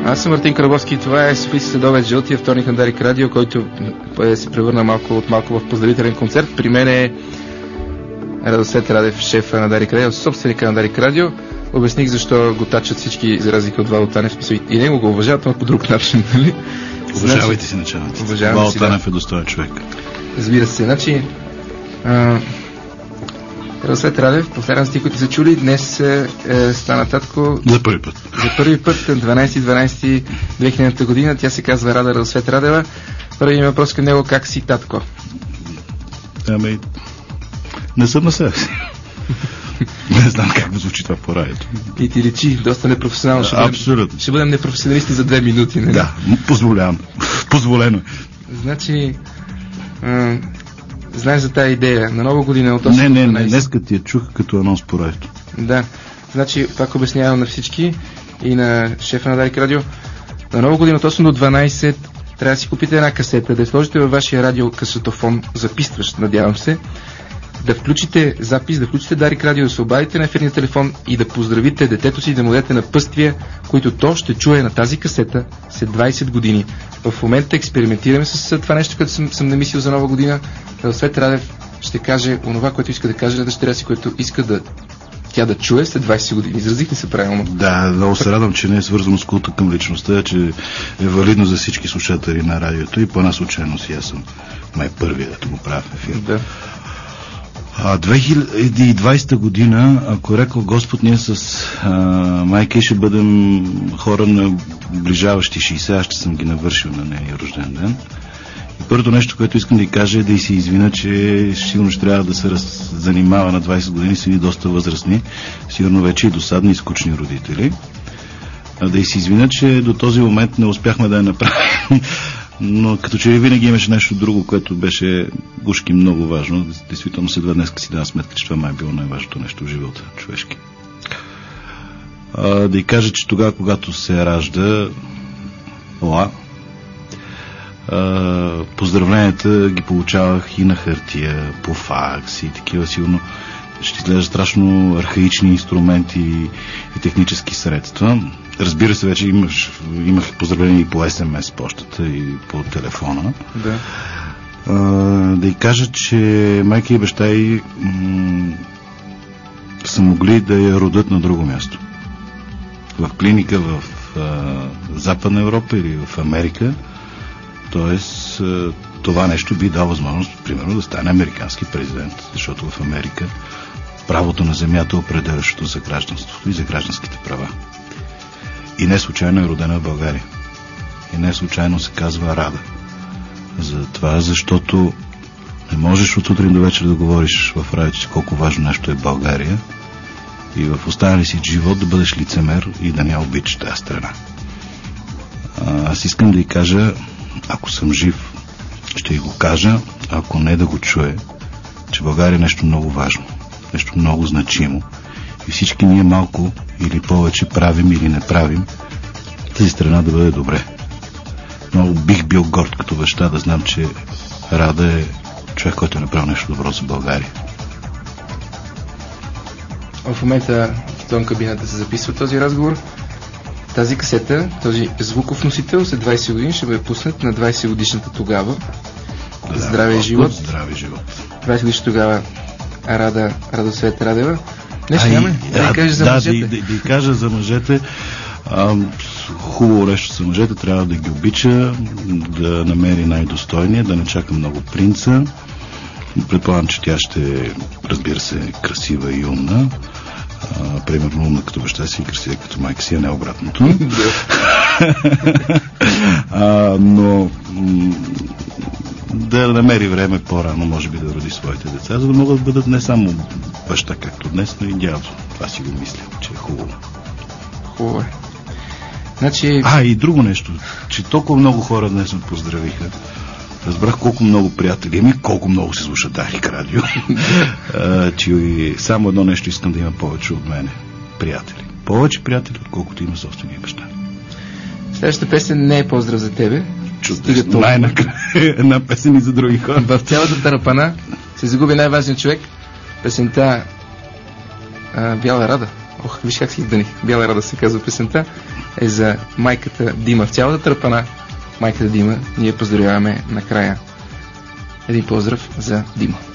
Аз съм Мартин Кръговски и това е Софийски следобед, жълтия вторник на Дарик Радио, който се превърна малко в поздравителен концерт. При мен е Радосвет Радев, шефа на Дарик Радио, собственика на Дарик Радио. Обясних защо го тачат всички, за разлика от Вало Танев. И него го уважават, но по друг начин, нали? Уважавайте си началниците. Вало Танев е достоен човек. Разбира се. Значи, Радосвет Радев, последните, които са чули, днес стана татко за първи път. За първи път, 12/12/2000 година. Тя се казва Рада Радосвет Радева. Първият ми въпрос към него: как си, татко? Ами, не съм на себе си. Не знам как да звучи това по радиото. И ти личи доста непрофесионално. Абсолютно. Ще бъдем непрофесионалисти за 2 минути, не? Да, позволявам. Позволено. Значи, знаеш за тази идея на нова година от 8 Не, днеска ти я чух като анонс по радиото. Да, значи пак обяснявам на всички и на шефа на Дарик Радио. На нова година от 8 до 12 трябва да си купите една касета, да я сложите във вашия радиокасетофон, записващ, надявам се, да включите запис, да включите Дарик Радио, да се обадите на ефирния телефон и да поздравите детето си, да му дадете напътствия, които то ще чуе на тази касета след 20 години. В момента експериментираме с това нещо, което съм намислил за нова година. Радосвет Радев ще каже онова, което иска да каже на дъщеря си, което иска тя да чуе след 20 години. Изразих ли се правилно? Да, много се радвам, че не е свързано с култа към личността, че е валидно за всички слушатели на радиото и по една случайност и аз съм май първият, да го правя в ефир. Да. 2020 година, ако рекал Господ, ние с майка ще бъдем хора на ближаващи 60, аз ще съм ги навършил на нейния рожден ден. И първото нещо, което искам да й кажа, е да й се извина, че сигурно ще трябва да се занимава на 20 години с едни доста възрастни, сигурно вече и досадни и скучни родители. Да й се извина, че до този момент не успяхме да я направим. Но като че винаги имаше нещо друго, което беше ушки много важно. Действително след днес си дава сметка, че това май е било най-важното нещо в живота човешки. Да й кажа, че тогава, когато се ражда поздравленията ги получавах и на хартия, по факс и такива, сигурно ще изглежда страшно архаични инструменти и технически средства. Разбира се, вече имах поздравления и по СМС почтата и по телефона. Да. Да й кажа, че майка и баща й са могли да я родят на друго място. В клиника в Западна Европа или в Америка. Тоест, това нещо би дало възможност, примерно, да стане американски президент, защото в Америка правото на земята е определящото за гражданството и за гражданските права. И не случайно е родена в България. И не случайно се казва Рада. За това, защото не можеш от сутрин до вечер да говориш в радиото колко важно нещо е България и в останали си живот да бъдеш лицемер и да не обичаш тази страна. Аз искам да й кажа, ако съм жив, ще й го кажа, ако не да го чуе, че България е нещо много важно, нещо много значимо и всички ние малко или повече правим или не правим тази страна да бъде добре. Много бих бил горд като баща да знам, че Рада е човек, който е направил нещо добро за България. В момента в тон кабината се записва този разговор. Тази касета, този звуков носител след 20 години ще бъде пуснат на 20 годишната тогава. Да, здраве и живот. Здраве живот. 20 годишната тогава Радосвет Радева. Нещо няма ли? Да кажеш за мъжете. Да кажа за мъжете. Хубаво нещо за мъжете. Трябва да ги обича, да намери най-достойния, да не чака много принца. Предполагам, че тя ще, разбира се, красива и умна. Примерно умна като баща си и красива като майка си, а не обратното. Но да намери време по-рано, може би, да роди своите деца, за да могат да бъдат не само баща, както днес, но и дядо. Това си го мисля, че е хубаво. Хубаво е. Значи... и друго нещо, че толкова много хора днес ме поздравиха. Разбрах колко много приятели има и колко много се слуша Дарик Радио. Че само едно нещо искам да има повече от мене. Приятели. Повече приятели, отколкото има собствения баща. Следващата песен не е поздрав за тебе. Чудесно. Най-накрая една песен и за други хора. В цялата тарапана се загуби най-важният човек. Песента Бяла Рада. Виж как си издъних. Бяла рада се казва песента. Е за майката Дима. В цялата търпана майката Дима ние поздравяваме накрая. Един поздрав за Дима.